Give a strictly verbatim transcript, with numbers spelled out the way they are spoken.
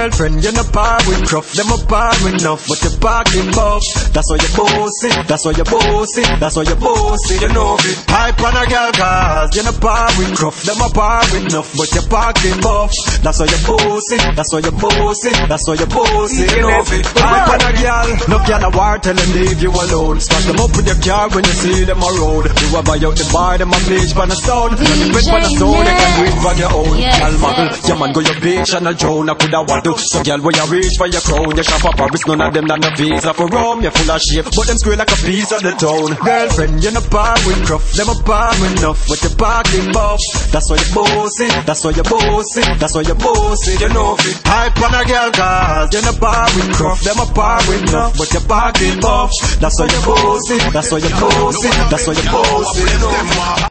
Girlfriend, you're not par with Cruff, them a par with enough, but you're parking buff. That's why you're bossy, that's why you're bossy, that's why you're bossy, you know it. Hype on a girl cause you're not par with Cruff, them a par with enough, but you're parking buff. That's why you're bossy, that's why you're bossy, that's why you're bossy, you know it. Hype on a girl, no girl a war, tell them leave you alone. Start them up with your car when you see them a road. You a buy out the bar, them a bleach pan a stone. When you print pan a stone, they can do it on your own. Girl muggle, your man go your bitch and a drone. I coulda want to, so girl when you reach for your crown. You shop up Paris, none of them not no visa for Rome. You're full of shit, but them squeal like a piece of the town. Girlfriend, you're not par with Cruff, them a par with enough, but you're parking buff. That's why you're bossy, that's why you're bossy, that's why you're bossy, you know it. Hype on a girl cause you're not par with Cruff, them a par with enough, but you're parking buff. That's why you're bossy, that's why you're bossy, that's why you're bossy, you know.